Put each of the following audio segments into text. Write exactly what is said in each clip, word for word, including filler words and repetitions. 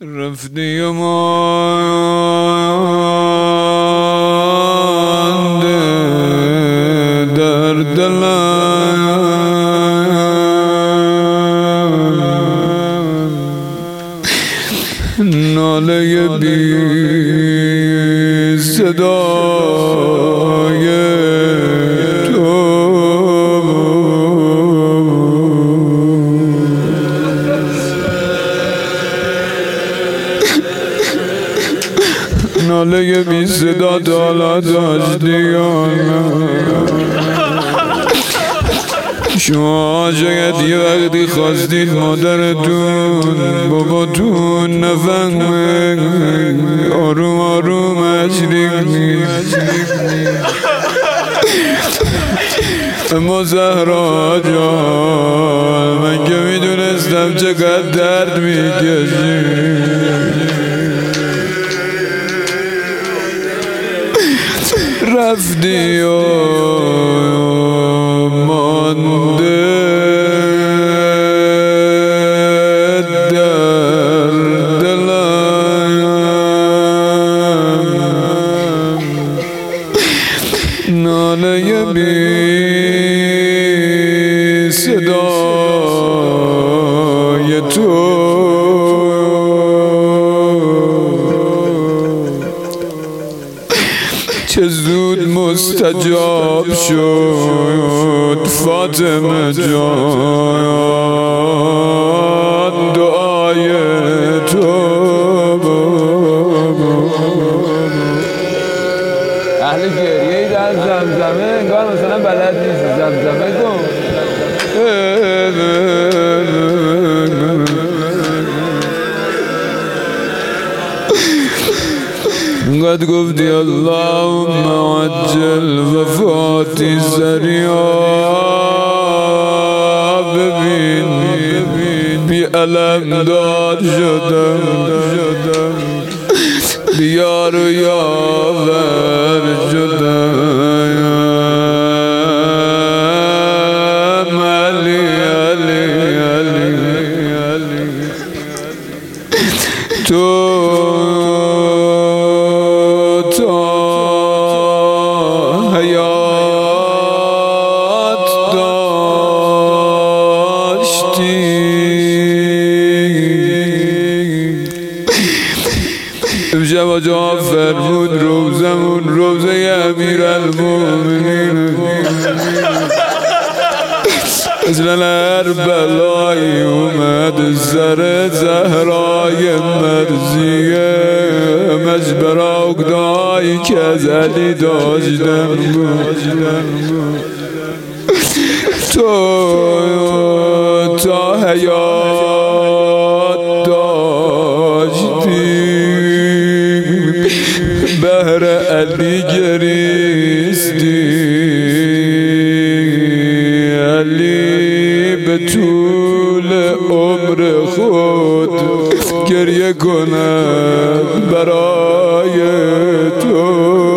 رفتی و مانده در دلم، ناله بی صدای تو، ناله بی صدا دالا داشتی شما شاید یه وقتی خواستید مادرتون باباتون نفهمه، آروم آروم اشریک نیست. اما زهرا جان من که میدونستم چقدر درد میکشی، رفتی و مانده در دلم، ناله بی صدای تو، چه زود مستجاب شد فاطمه جان دعای تو. اهل گریه در زمزمه انگار مثلا بلد نیست زمزمه کن. قد گفتی اللهم عجل وفاتی سریعا، ببین بی علم دار شدم، بیار و یاور شدم، علی علی علی علی تو امشب جا فرمود روزمون روزه امیرالمومنین، مثل هر بلایی اومد سر زهرای مرزیه، مجبر اقدایی که از علی داشتم تو تا حیات داشتی، بهر علی گریستی، علی به طول عمر خود گریه کند برای تو.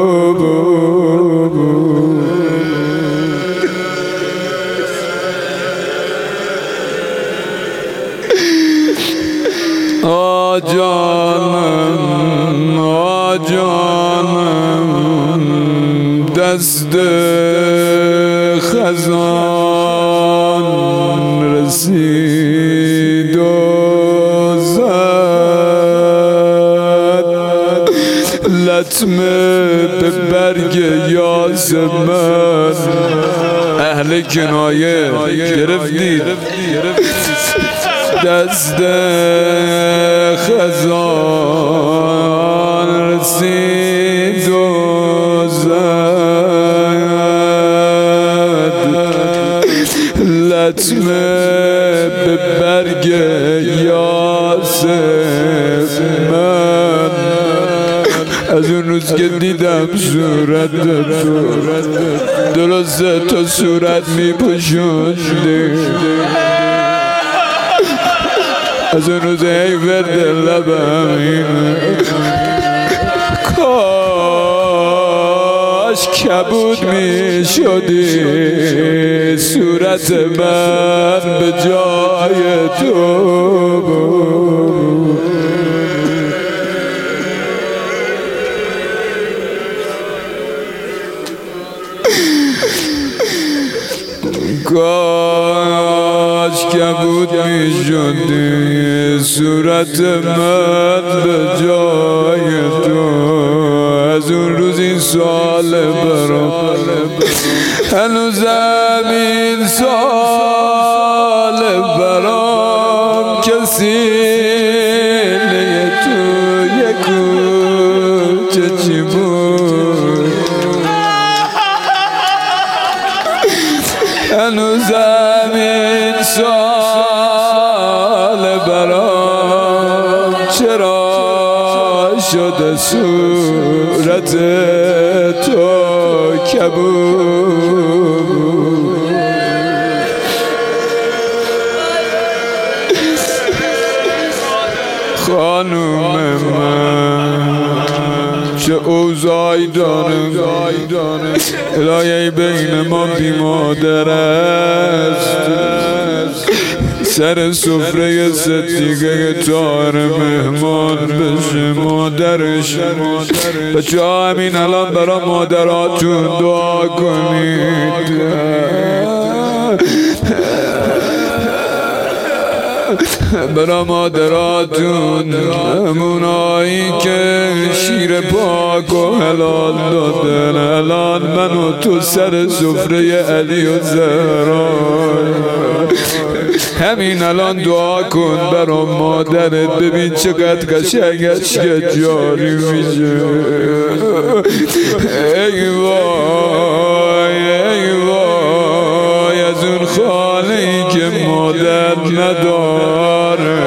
آ جانم آ جانم دست خزان رسید و زد لطمه به برگ یاسمن. اهل کنایه گرفتید دست خزان رسید و زد لطمه به برگ یاسمن. از اون روز که دیدم صورت تو درسته تو صورت می پوشوندی، از اون روز ای ورد لبم این کاش کبود می شدی صورت من به جای تو. صورت من به جای تو. از اون روز این سال برام هنوزم این سال برام کسی لیه تو یک کوچه چی بود. هنوزم این سال برام چرا شده صورت تو کبود. خانوم من چه اوضاعی داره، الهی بین ما بی مادر است. سر سفره صدیقه طاهر مهمان بشه مادرش. بچه ها همین الان برای مادراتون دعا کنید. برای مادراتون، همونایی که شیر پاک و حلال دادن. الان من و تو سر سفره علی و زهرا. همین الان دعا کن برای مادرت، ببین چقدر قشنگ اشک جاری میشه. ای وای ای وای از اون خانه‌ای که مادر نداره.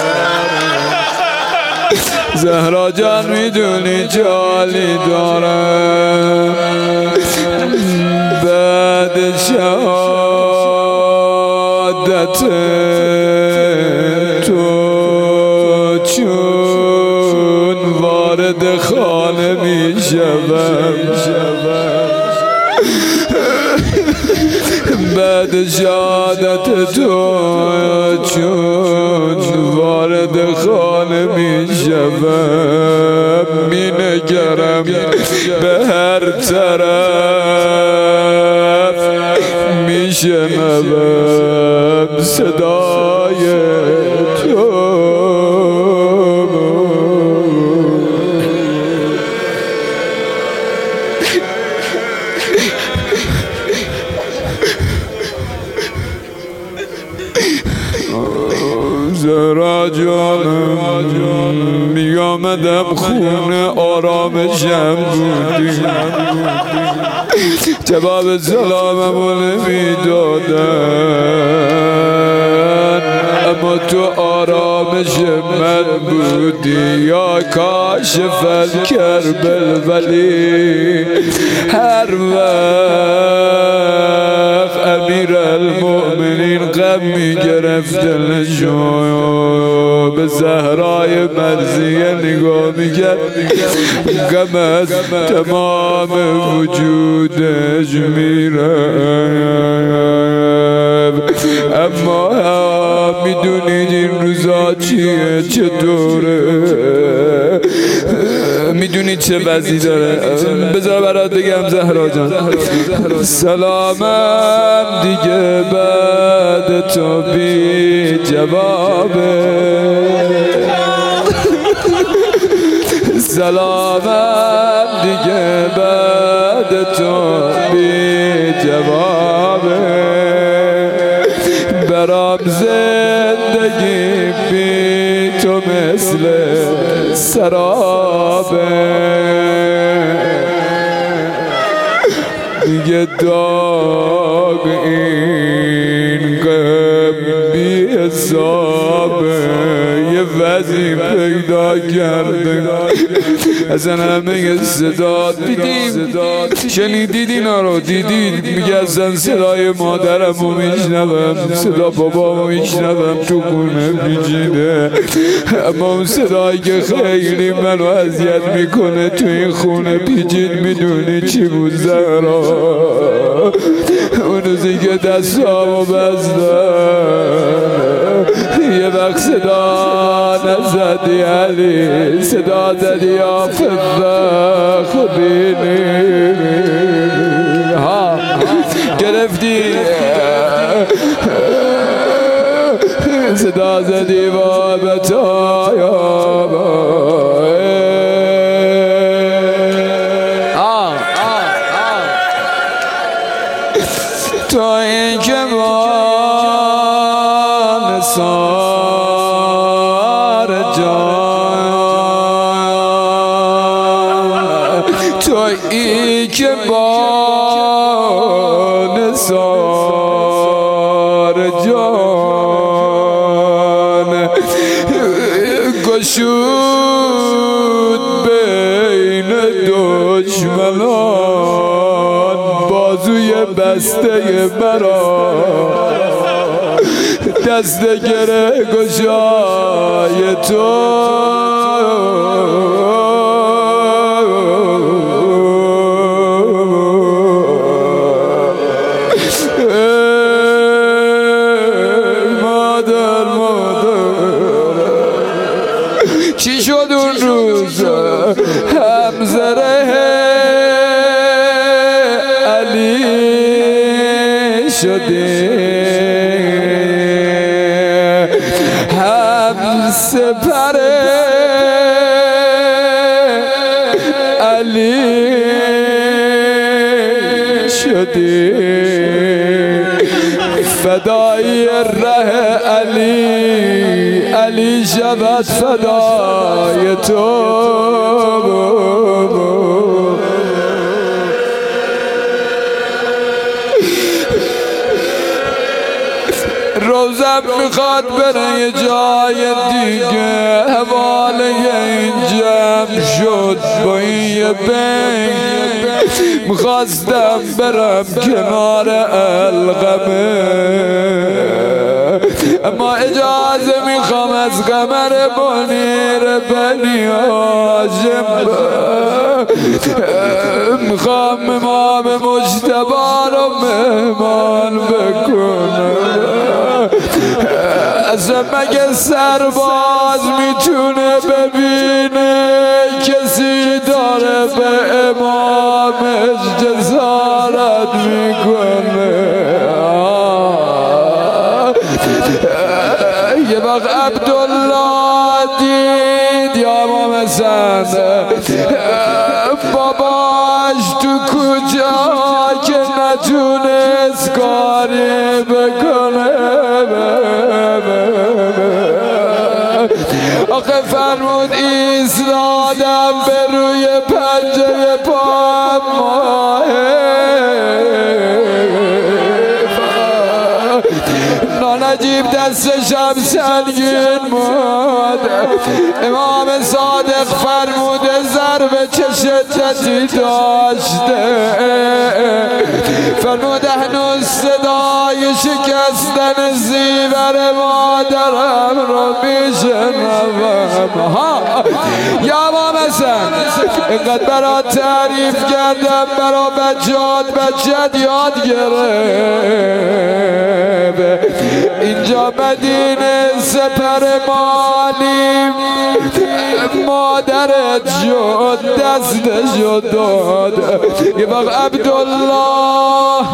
زهرا جان میدونی چه حالی دارم بعد شهادت تو، چون وارد خانه میشوم. بعد شهادت تو چون وارد خانه میشوم، مینگرم به هر طرف، میشنوم صدای تو. زهرا جانم می آمدم خونه آرامشم بودی، جواب سلاممو نمی دادن، اما تو آرامش من بودی. یا کاشف الکرب ولی هر وقت امیر المؤمنین غم می گرفت دلشو، به زهرای مرضیه نگاه می کرد، غم از تمام وجودش می رفت. اما می دونید این روزا چیه چطوره، میدونی چه وضعی داره. بذار برات بگم زهرا جان، سلامم دیگه بعد تو بی جوابه، سلامم دیگه بعد تو بی جوابه. برام زندگی بی تو مثل سرابه، دیگه داغ این غم بی حسابه. یه وضعی پیدا کرده اصلا همه صدا دیدیم، شنیدید اینا رو دیدید، میگه اصلا صدای مادرمو میشنوم، صدا بابامو میشنوم تو خونه پیچیده. اما اون صدایی که خیلی منو اذیت میکنه تو این خونه پیچید، میدونی چی بود زهرا؟ اون روزی که دستامو بستم یه وقت صدا نزدی علی، صدا زدی آفضه خودینی ها گرفتی صدا زدی با بتایا تو این که با نثار جان تو این که با نثار جان گشود بین دشمنان بازوی بسته مرا دست گره گشای تو مادر مادر چی شد اون روز همزره علی شده هم سپر علی شده فدای ره علی علی شود فدای تو روزم میخواد بره یه جای دیگه حواله این جمع شد با این یه بین میخواستم برم کنار القمه اما اجازه میخوام از قمر منیر بنی هاشم میخوام امام مجتبی رو مهمان بکنم اصلا مگه سرباز میتونه ببینه کسی داره به امامش جسارت میکنه یه وقت عبدالله دید یا امام حسن باباش تو کجا که نتونست کاری بکنه آخه فرمود ایستادم به روی پنجه پام نجیب دستشم سنگین بود امام صادق فرموده ضربه چه شدتی داشته فرموده هنوز صدای شکستن زیور مادرم رو میشنوم ها یا امام حسن اینقدر برا تعریف کردم برا بچهات بچهت یاد گرفت اینجا مدینه سپر مالیم مادرت شد دستشو داد یه وقت عبدالله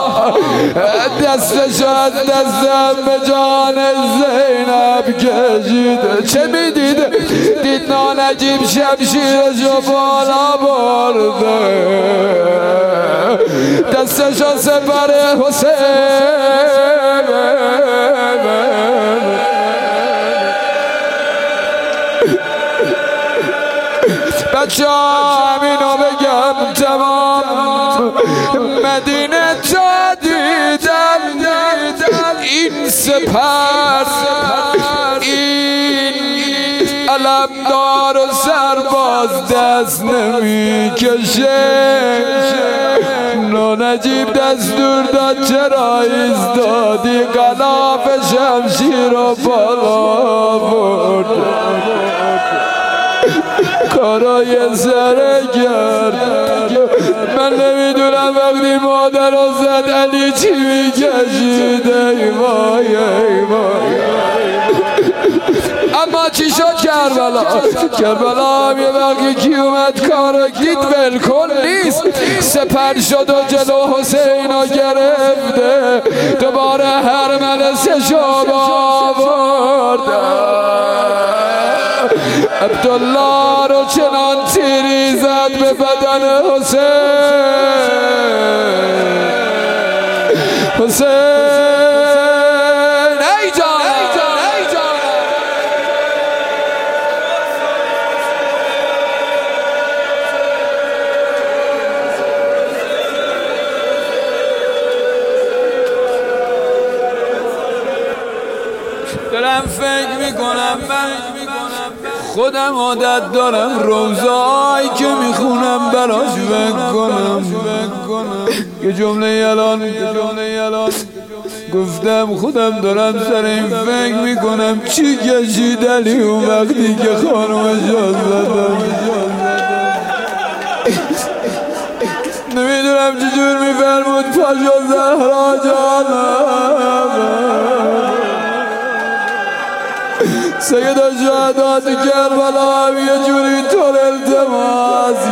دستشو از دستم به جان زینب کشید چه میدید؟ دید نانجیب شمشیرشو بالا برده دستشو سپر حسین بچه همینو بگم تمام مدینه تا دیدم این سپر این علمدار و سرباز دست نمی کشه نجیب دستور داد چرا ایستادی غلاف شمشیر و بالا برد کارای سره کرد من نمیدونم وقتی مادر رو زد علی چی میکشید ای وای ای وای اما اما چی شد کربلا؟ کربلا یه وقتی کی اومد کارو دید بالکل نیست، سپر شد و جلو حسینو گرفته، دوباره هرملسشو آورده. عبدالله رو چنان تیری زد به بدن حسین. حسین ای جان ای جان دارم فکر میکنم من خودم عادت دارم روزایی که میخونم براش فکر کنم. یه جمله یلان یلان گفتم خودم دارم سر این فکر میکنم چی کشید علی اون وقتی که خانومش زدم. نمیدونم چجور میفرمود پاشا زهرا جانم. سید شهدا تو کربلا یه جوری طور التماس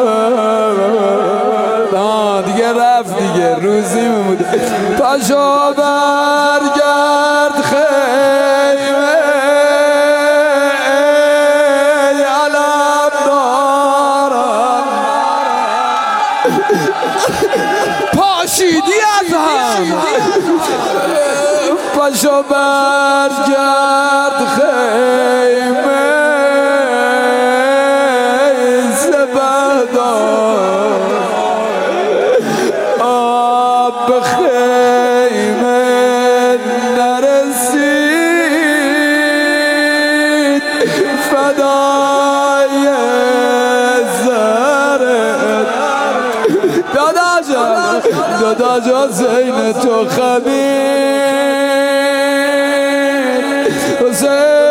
کرد. آه دیگه رفت دیگه روزی میمود. پاشا برگرد خیمه علم دارم، پاشیدی از هم. پاشا برگرد خیمه سپهدار، آب به خیمه نرسید، فدای زرت داداجا داداجا زین تو خمید حسین.